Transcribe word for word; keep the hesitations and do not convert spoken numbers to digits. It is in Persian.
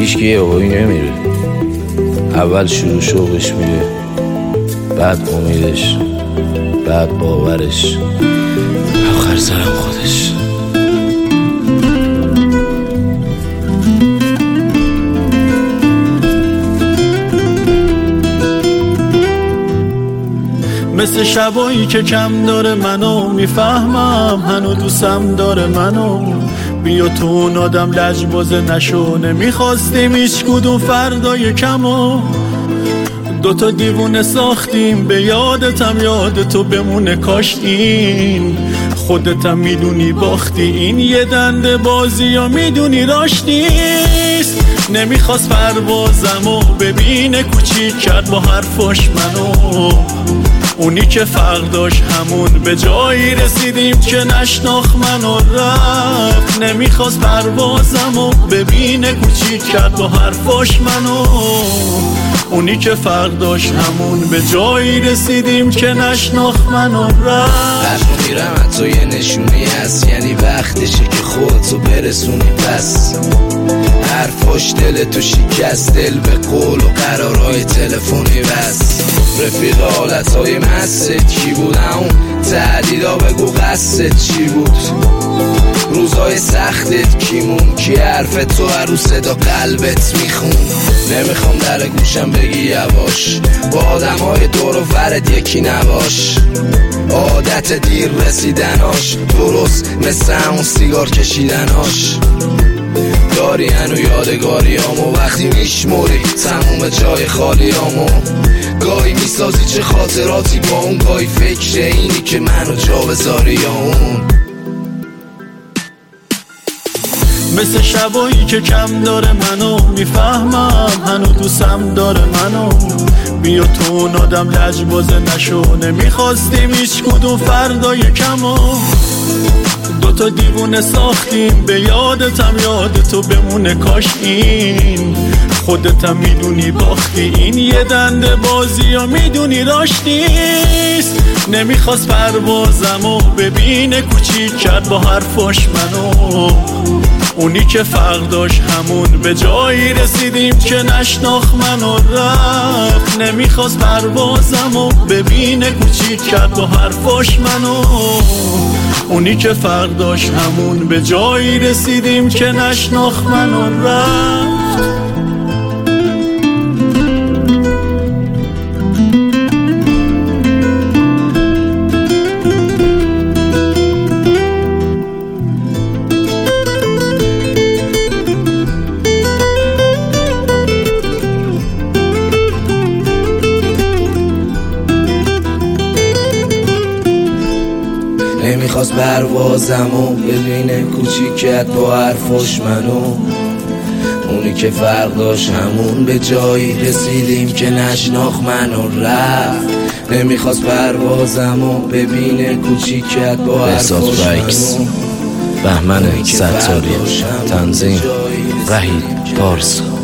هیچ که یه آقایی نمیره. اول شروع شوقش میره، بعد امیدش، بعد باورش، آخر سرم خودش. مثل شبایی که کم داره منو میفهمم، هنو دوستم داره منو. بیا تو اون آدم لجبازه نشو، نمیخواستیم هیچ کدوم فردای کمو. دوتا دیوونه ساختیم به یادتم، یاد تو بمونه کاش این خودتم میدونی باختی. این یه دنده بازی یا میدونی راش نیست. نمیخواست پروازمو ببینه، کوچیک کرد با حرفاش منو. اونی که فرق داشت همون به جایی رسیدیم که نشناخت منو رفت. نمیخواست پروازمو ببینه، کوچیک کرد با حرفاش منو. اونی که فرق داشت همون به جایی رسیدیم که نشناخت منو رفت. هر میرم حتی یه نشونی هست، یعنی وقتشه که خودتو برسونی. پس حرفاش دل تو شکست، دل به قول و قرارهای تلفنی بس. رفیق حالتهای مست کی بود؟ اون تهدیدا بگو قصدت چی بود؟ روزهای سختت کیمون؟ کی حرف تو هر صدا قلبت میخون؟ نمیخوام در گوشم بگی یواش، با آدم های دور و برت یکی نباش. عادت دیر رسیدناش درست مثل همون سیگار کشیدناش. داری هنو یادگاریامو وقتی میشموری تموم جای خالیامو. گاهی میسازی چه خاطراتی با اون، گاهی فکر اینی که منو جا بذاری یا اون. مثل شبایی که کم داره منو میفهمم، هنو دوستم داره منو. بیا تو اون آدم لجبازه نشو، نمیخواستیم هیچ کدوم فردای کمو. دوتا دیوونه ساختیم به یادتم، یاد تو بمونه کاش این خودتم میدونی باختی. این یه دنده بازی یا میدونی راش نیست. نمیخواست پروازمو ببینه، کوچیک کرد با حرفاش منو. اونی که فرق داشت همون به جایی رسیدیم که نشناخت منو رفت. نمیخواست پروازمو ببینه، کوچیک کرد با حرفاش منو. اونی که فرق داشت همون به جایی رسیدیم که نشناخت منو رفت. نمیخواست پروازمو ببینه، کوچیک کرد با حرفاش منو. اونی که فرق داشت همون به جایی رسیدیم که نشناخت منو رفت. نمیخواست پروازمو ببینه، کوچیک کرد با حرفاش منو. بهمن ستاری، تنظیم وحید پارسا.